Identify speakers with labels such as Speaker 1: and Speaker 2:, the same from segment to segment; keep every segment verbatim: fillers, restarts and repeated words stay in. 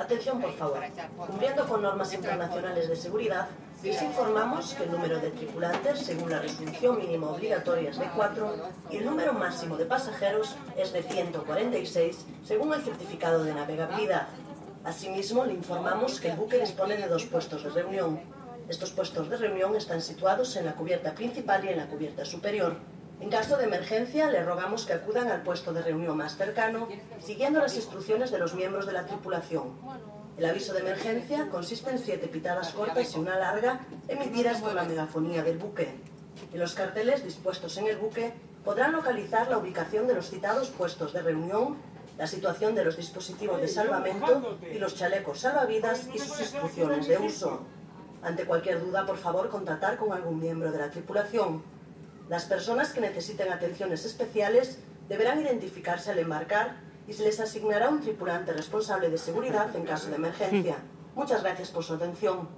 Speaker 1: Atención, por favor. Cumpliendo con normas internacionales de seguridad, les informamos que el número de tripulantes, según la resolución mínima obligatoria, es de cuatro y el número máximo de pasajeros es de ciento cuarenta y seis, según el certificado de navegabilidad. Asimismo, le informamos que el buque dispone de dos puestos de reunión. Estos puestos de reunión están situados en la cubierta principal y en la cubierta superior. En caso de emergencia, le rogamos que acudan al puesto de reunión más cercano, siguiendo las instrucciones de los miembros de la tripulación. El aviso de emergencia consiste en siete pitadas cortas y una larga, emitidas por la megafonía del buque. En los carteles dispuestos en el buque podrán localizar la ubicación de los citados puestos de reunión, la situación de los dispositivos de salvamento y los chalecos salvavidas y sus instrucciones de uso. Ante cualquier duda, por favor, contactar con algún miembro de la tripulación. Las personas que necesiten atenciones especiales deberán identificarse al embarcar y se les asignará un tripulante responsable de seguridad en caso de emergencia. Muchas gracias por su atención.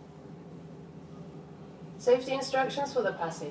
Speaker 2: Safety instructions for the passage.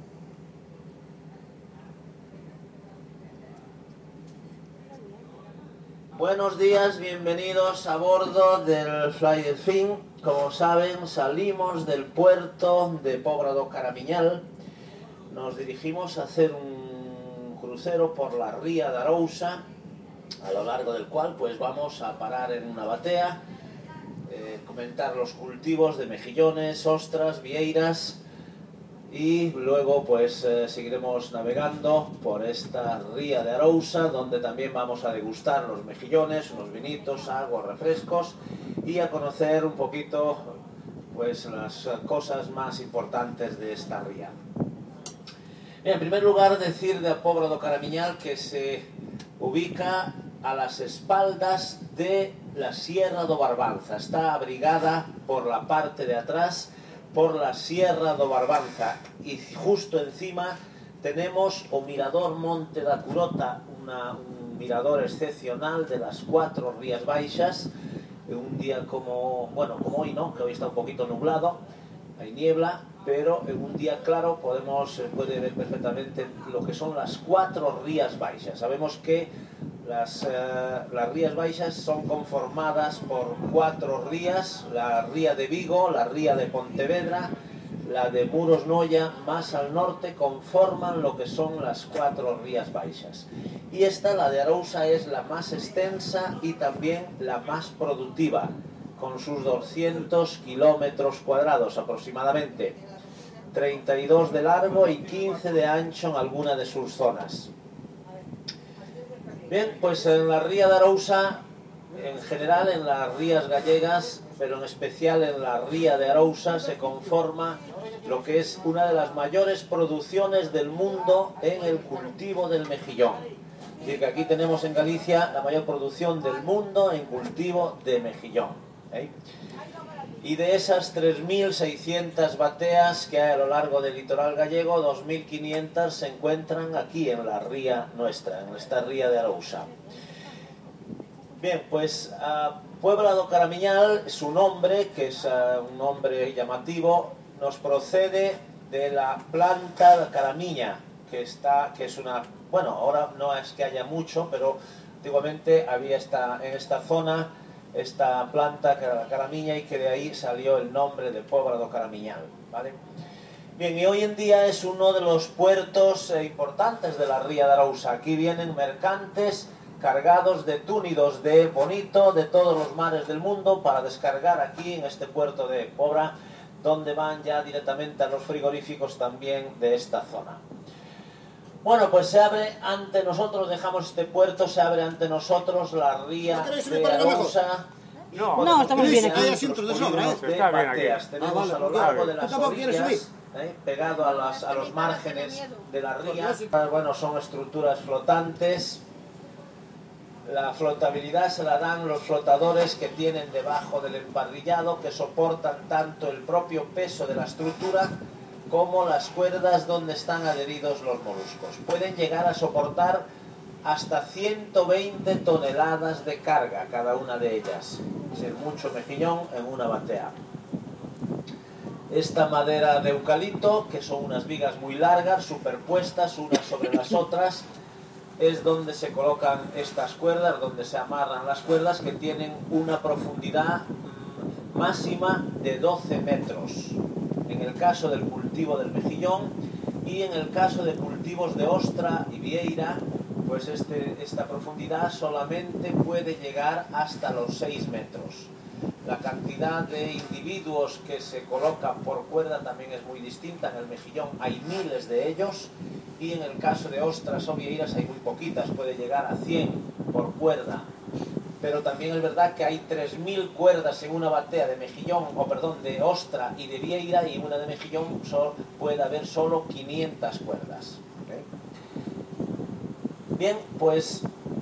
Speaker 3: Buenos días, bienvenidos a bordo del Fly Delfín. Como saben, salimos del puerto de Pobra do Caramiñal. Nos dirigimos a hacer un crucero por la ría de Arousa, a lo largo del cual pues vamos a parar en una batea, eh, comentar los cultivos de mejillones, ostras, vieiras, y luego pues eh, seguiremos navegando por esta ría de Arousa, donde también vamos a degustar los mejillones, unos vinitos, agua, refrescos, y a conocer un poquito pues las cosas más importantes de esta ría. Bien, en primer lugar, decir de Pobra do Caramiñal que se ubica a las espaldas de la Sierra do Barbanza. Está abrigada por la parte de atrás por la Sierra do Barbanza, y justo encima tenemos o Mirador Monte da Curota, una, un mirador excepcional de las cuatro Rías Baixas. Un día como, bueno, como hoy, ¿no?, que hoy está un poquito nublado, hay niebla, pero en un día claro podemos, se puede ver perfectamente lo que son las cuatro Rías Baixas. Sabemos que las, eh, las Rías Baixas son conformadas por cuatro rías: la ría de Vigo, la ría de Pontevedra, la de Muros Noia, más al norte, conforman lo que son las cuatro Rías Baixas. Y esta, la de Arousa, es la más extensa y también la más productiva, con sus doscientos kilómetros cuadrados aproximadamente, treinta y dos de largo y quince de ancho en alguna de sus zonas. Bien, pues en la ría de Arousa, en general en las rías gallegas, pero en especial en la ría de Arousa, se conforma lo que es una de las mayores producciones del mundo en el cultivo del mejillón. Es decir, que aquí tenemos en Galicia la mayor producción del mundo en cultivo de mejillón, ¿eh? Y de esas tres mil seiscientas bateas que hay a lo largo del litoral gallego, dos mil quinientas se encuentran aquí en la ría nuestra, en esta ría de Arousa. Bien, pues uh, Pobra do Caramiñal, su nombre, que es uh, un nombre llamativo, nos procede de la planta de caramiña, que, está, que es una... Bueno, ahora no es que haya mucho, pero antiguamente había esta, en esta zona esta planta que era la caramiña, y que de ahí salió el nombre de Pobra do Caramiñal, ¿vale? Bien, y hoy en día es uno de los puertos eh, importantes de la ría de Arousa. Aquí vienen mercantes cargados de túnidos de bonito de todos los mares del mundo para descargar aquí en este puerto de Pobra, donde van ya directamente a los frigoríficos también de esta zona. Bueno, pues se abre ante nosotros, dejamos este puerto, se abre ante nosotros la ría de Arousa.
Speaker 4: No, no, estamos bien aquí.
Speaker 3: Hay asientos de sobra, ¿eh? Está bien aquí. Tenemos a lo largo de las orillas, ¿eh?, pegado a, las, a los márgenes de la ría. Bueno, son estructuras flotantes. La flotabilidad se la dan los flotadores que tienen debajo del emparrillado, que soportan tanto el propio peso de la estructura como las cuerdas donde están adheridos los moluscos. Pueden llegar a soportar hasta ciento veinte toneladas de carga cada una de ellas. Es decir, mucho mejillón en una batea. Esta madera de eucalipto, que son unas vigas muy largas, superpuestas unas sobre las otras, es donde se colocan estas cuerdas, donde se amarran las cuerdas, que tienen una profundidad máxima de doce metros. En el caso del cultivo del mejillón, y en el caso de cultivos de ostra y vieira, pues este, esta profundidad solamente puede llegar hasta los seis metros. La cantidad de individuos que se colocan por cuerda también es muy distinta. En el mejillón hay miles de ellos, y en el caso de ostras o vieiras hay muy poquitas, puede llegar a cien por cuerda. Pero también es verdad que hay tres mil cuerdas en una batea de mejillón, o perdón, de ostra y de vieira, y en una de mejillón solo, puede haber solo quinientas cuerdas. ¿Okay? Bien, pues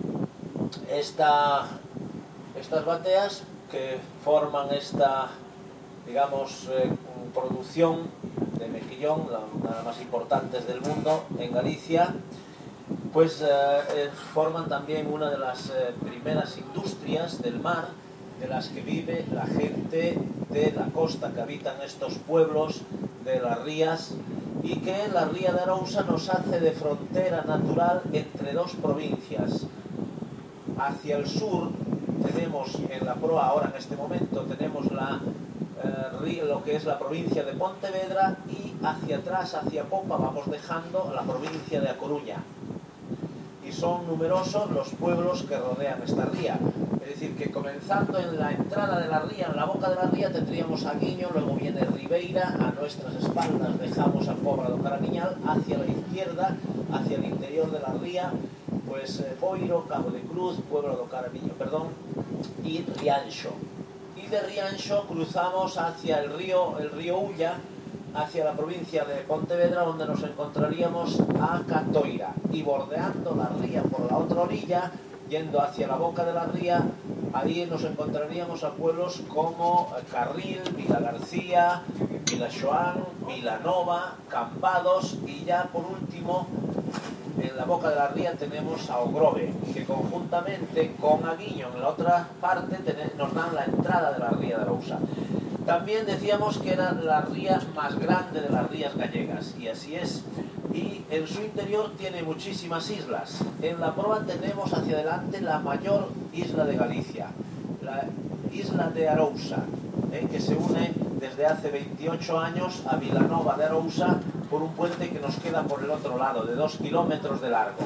Speaker 3: esta, estas bateas que forman esta, digamos, eh, producción de mejillón, la, una de las más importantes del mundo en Galicia, pues eh, eh, forman también una de las eh, primeras industrias del mar, de las que vive la gente de la costa, que habitan estos pueblos de las rías, y que la ría de Arousa nos hace de frontera natural entre dos provincias. Hacia el sur tenemos en la proa, ahora en este momento, tenemos la, eh, lo que es la provincia de Pontevedra, y hacia atrás, hacia popa, vamos dejando la provincia de A Coruña. Y son numerosos los pueblos que rodean esta ría. Es decir, que comenzando en la entrada de la ría, en la boca de la ría, tendríamos a Guiño, luego viene Ribeira, a nuestras espaldas dejamos a Pobra do Caramiñal, hacia la izquierda, hacia el interior de la ría, pues eh, Boiro, Cabo de Cruz, Pueblo do Caramiño, perdón, y Rianxo. Y de Rianxo cruzamos hacia el río, el río Ulla, hacia la provincia de Pontevedra, donde nos encontraríamos a Catoira, y bordeando la ría por la otra orilla, yendo hacia la boca de la ría, ahí nos encontraríamos a pueblos como Carril, Vila García, Vila Xoán, Vilanova, Cambados, y ya por último, en la boca de la ría tenemos a Ogrove, que conjuntamente con Aguiño en la otra parte nos dan la entrada de la ría de Arousa. También decíamos que era la ría más grande de las rías gallegas, y así es. Y en su interior tiene muchísimas islas. En la proa tenemos hacia adelante la mayor isla de Galicia, la isla de Arousa, ¿eh? que se une desde hace veintiocho años a Vilanova de Arousa por un puente que nos queda por el otro lado, de dos kilómetros de largo.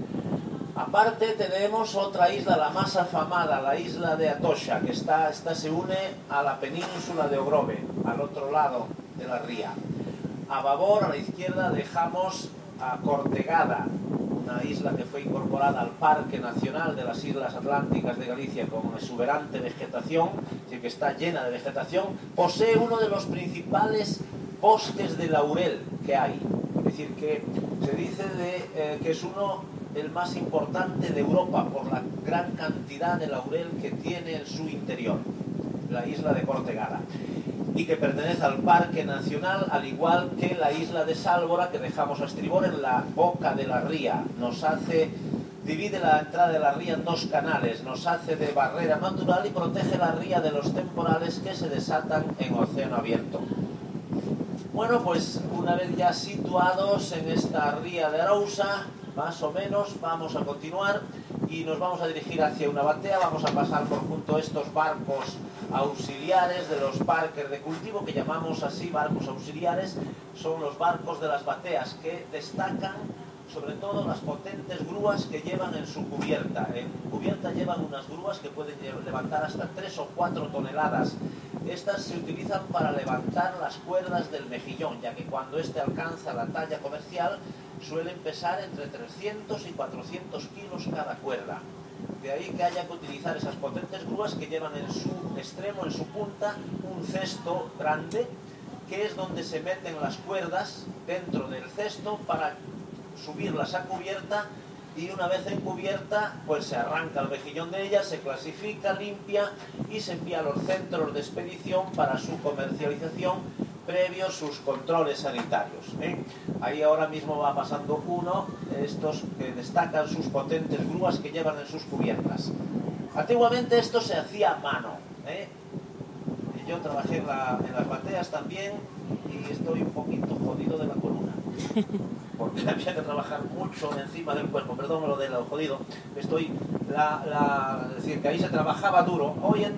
Speaker 3: Aparte tenemos otra isla, la más afamada, la isla de Atocha, que está, esta se une a la península de Ogrove, al otro lado de la ría. A babor, a la izquierda, dejamos a Cortegada, una isla que fue incorporada al Parque Nacional de las Islas Atlánticas de Galicia con exuberante vegetación, es decir, que está llena de vegetación. Posee uno de los principales bosques de laurel que hay, es decir, que se dice de, eh, que es uno el más importante de Europa por la gran cantidad de laurel que tiene en su interior, la isla de Cortegada, y que pertenece al Parque Nacional, al igual que la isla de Sálvora, que dejamos a estribor en la boca de la ría. Nos hace, divide la entrada de la ría en dos canales, nos hace de barrera natural y protege la ría de los temporales que se desatan en océano abierto. Bueno, pues una vez ya situados en esta ría de Arousa, más o menos, vamos a continuar y nos vamos a dirigir hacia una batea. Vamos a pasar por junto a estos barcos auxiliares de los parques de cultivo, que llamamos así barcos auxiliares. Son los barcos de las bateas, que destacan sobre todo las potentes grúas que llevan en su cubierta. En cubierta llevan unas grúas que pueden levantar hasta tres o cuatro toneladas. Estas se utilizan para levantar las cuerdas del mejillón, ya que cuando éste alcanza la talla comercial suelen pesar entre trescientos y cuatrocientos kilos cada cuerda. De ahí que haya que utilizar esas potentes grúas que llevan en su extremo, en su punta, un cesto grande, que es donde se meten las cuerdas dentro del cesto para subirlas a cubierta, y una vez en cubierta pues se arranca el mejillón de ella, se clasifica, limpia y se envía a los centros de expedición para su comercialización previo sus controles sanitarios, ¿eh? Ahí ahora mismo va pasando uno, estos que destacan sus potentes grúas que llevan en sus cubiertas. Antiguamente esto se hacía a mano, ¿eh? Yo trabajé en, la, en las bateas también y estoy un poquito jodido de la columna. porque había que trabajar mucho encima del cuerpo, perdón lo de lo jodido, estoy, la, la, es decir, que ahí se trabajaba duro. Hoy en